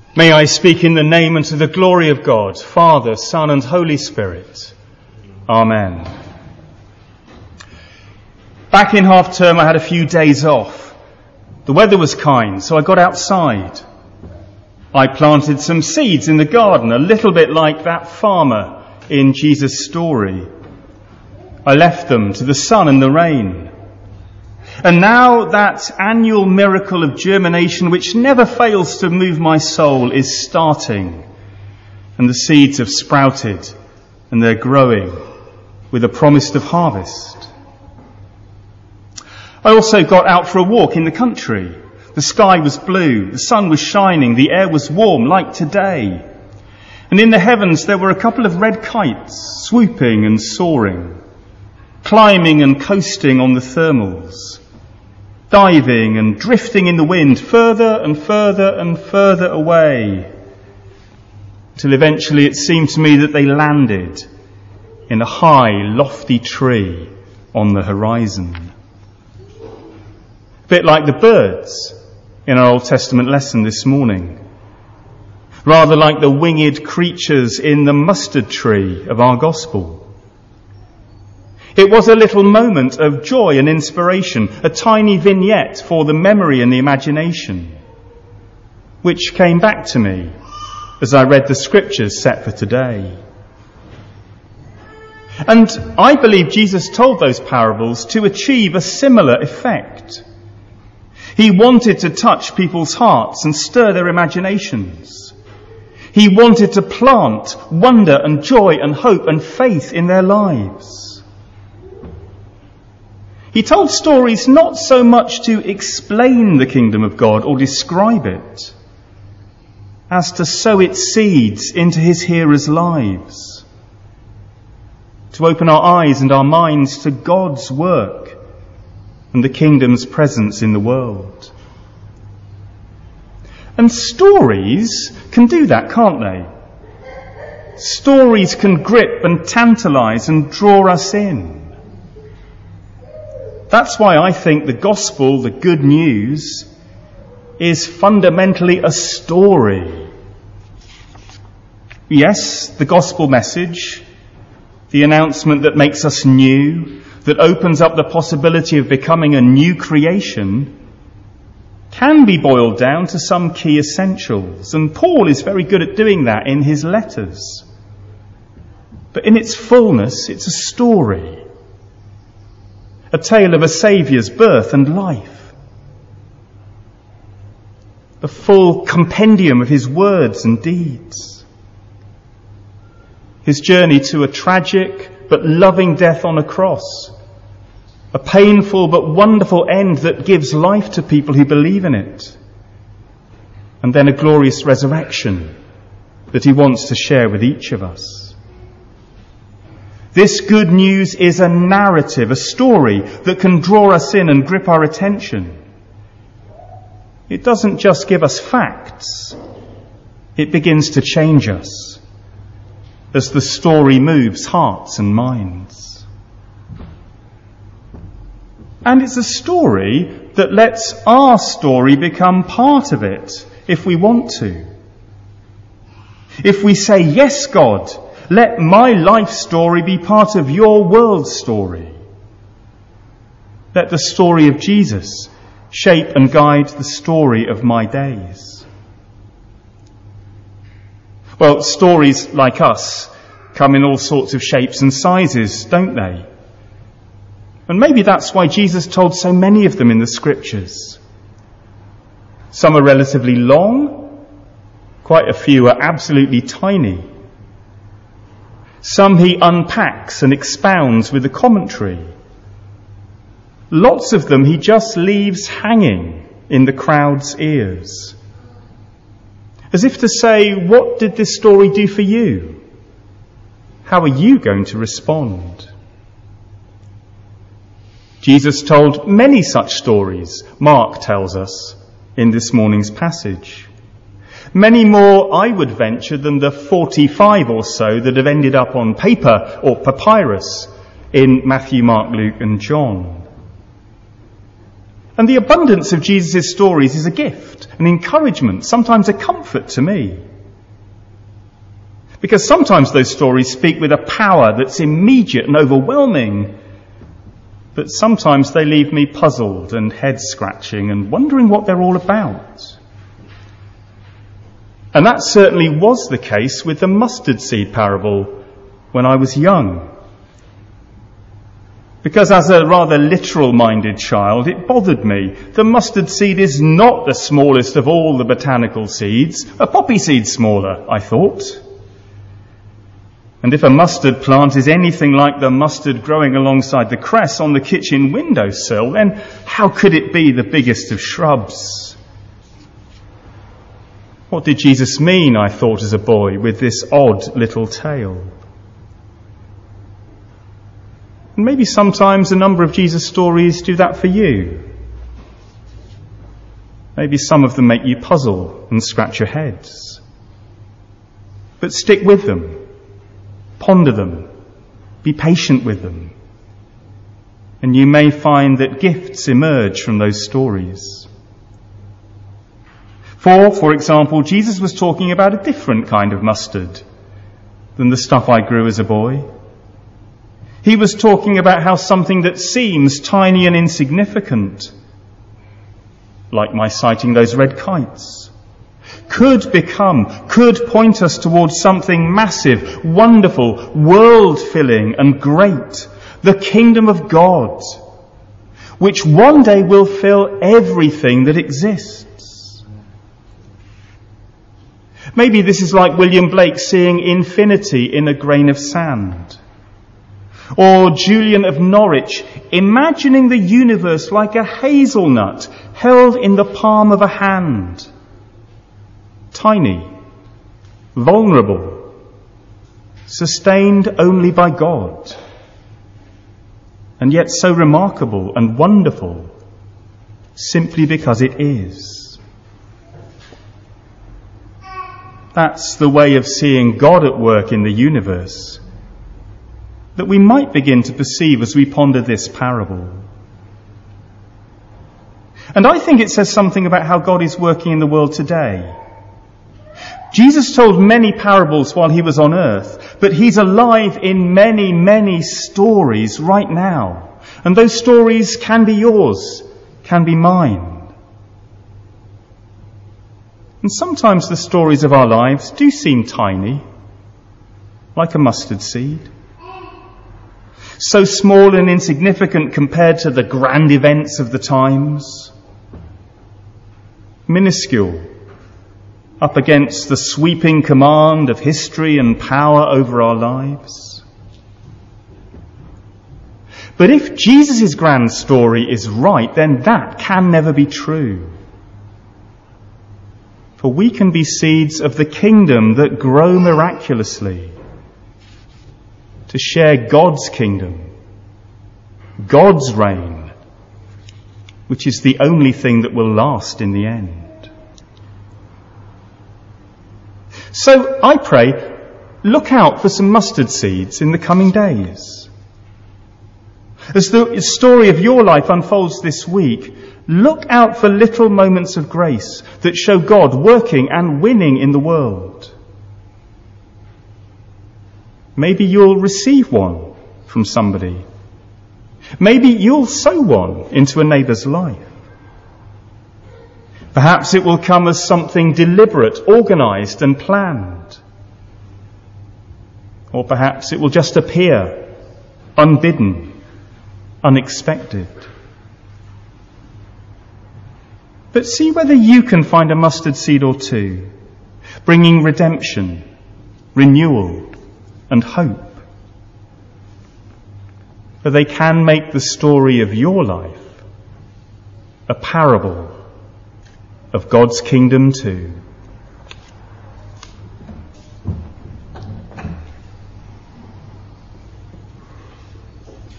May I speak in the name and to the glory of God, Father, Son and Holy Spirit. Amen. Back in half term I had a few days off. The weather was kind, so I got outside. I planted some seeds in the garden, a little bit like that farmer in Jesus' story. I left them to the sun and the rain. And now that annual miracle of germination, which never fails to move my soul, is starting. And the seeds have sprouted and they're growing with a promise of harvest. I also got out for a walk in the country. The sky was blue, the sun was shining, the air was warm like today. And in the heavens there were a couple of red kites swooping and soaring, climbing and coasting on the thermals, diving and drifting in the wind further and further and further away, till eventually it seemed to me that they landed in a high, lofty tree on the horizon. A bit like the birds in our Old Testament lesson this morning, rather like the winged creatures in the mustard tree of our gospel. It was a little moment of joy and inspiration, a tiny vignette for the memory and the imagination, which came back to me as I read the scriptures set for today. And I believe Jesus told those parables to achieve a similar effect. He wanted to touch people's hearts and stir their imaginations. He wanted to plant wonder and joy and hope and faith in their lives. He told stories not so much to explain the kingdom of God or describe it, as to sow its seeds into his hearers' lives, to open our eyes and our minds to God's work and the kingdom's presence in the world. And stories can do that, can't they? Stories can grip and tantalize and draw us in. That's why I think the gospel, the good news, is fundamentally a story. Yes, the gospel message, the announcement that makes us new, that opens up the possibility of becoming a new creation, can be boiled down to some key essentials. And Paul is very good at doing that in his letters. But in its fullness, it's a story. A tale of a Saviour's birth and life. A full compendium of his words and deeds. His journey to a tragic but loving death on a cross. A painful but wonderful end that gives life to people who believe in it. And then a glorious resurrection that he wants to share with each of us. This good news is a narrative, a story that can draw us in and grip our attention. It doesn't just give us facts. It begins to change us as the story moves hearts and minds. And it's a story that lets our story become part of it if we want to. If we say, yes, God, let my life story be part of your world story. Let the story of Jesus shape and guide the story of my days. Well, stories like us come in all sorts of shapes and sizes, don't they? And maybe that's why Jesus told so many of them in the scriptures. Some are relatively long, quite a few are absolutely tiny. Some he unpacks and expounds with a commentary. Lots of them he just leaves hanging in the crowd's ears. As if to say, what did this story do for you? How are you going to respond? Jesus told many such stories, Mark tells us in this morning's passage. Many more, I would venture, than the 45 or so that have ended up on paper or papyrus in Matthew, Mark, Luke and John. And the abundance of Jesus' stories is a gift, an encouragement, sometimes a comfort to me. Because sometimes those stories speak with a power that's immediate and overwhelming, but sometimes they leave me puzzled and head-scratching and wondering what they're all about. And that certainly was the case with the mustard seed parable when I was young. Because as a rather literal-minded child, it bothered me. The mustard seed is not the smallest of all the botanical seeds. A poppy seed's smaller, I thought. And if a mustard plant is anything like the mustard growing alongside the cress on the kitchen windowsill, then how could it be the biggest of shrubs? What did Jesus mean, I thought as a boy, with this odd little tale? And maybe sometimes a number of Jesus' stories do that for you. Maybe some of them make you puzzle and scratch your heads. But stick with them. Ponder them. Be patient with them. And you may find that gifts emerge from those stories. For example, Jesus was talking about a different kind of mustard than the stuff I grew as a boy. He was talking about how something that seems tiny and insignificant, like my sighting those red kites, could point us towards something massive, wonderful, world-filling and great, the kingdom of God, which one day will fill everything that exists. Maybe this is like William Blake seeing infinity in a grain of sand. Or Julian of Norwich imagining the universe like a hazelnut held in the palm of a hand. Tiny, vulnerable, sustained only by God, and yet so remarkable and wonderful simply because it is. That's the way of seeing God at work in the universe that we might begin to perceive as we ponder this parable. And I think it says something about how God is working in the world today. Jesus told many parables while he was on earth, but he's alive in many, many stories right now. And those stories can be yours, can be mine. And sometimes the stories of our lives do seem tiny, like a mustard seed. So small and insignificant compared to the grand events of the times. Minuscule, up against the sweeping command of history and power over our lives. But if Jesus' grand story is right, then that can never be true. For we can be seeds of the kingdom that grow miraculously to share God's kingdom, God's reign, which is the only thing that will last in the end. So I pray, look out for some mustard seeds in the coming days. As the story of your life unfolds this week, look out for little moments of grace that show God working and winning in the world. Maybe you'll receive one from somebody. Maybe you'll sow one into a neighbour's life. Perhaps it will come as something deliberate, organised and planned. Or perhaps it will just appear, unbidden, unexpected. But see whether you can find a mustard seed or two, bringing redemption, renewal, and hope. For they can make the story of your life a parable of God's kingdom too.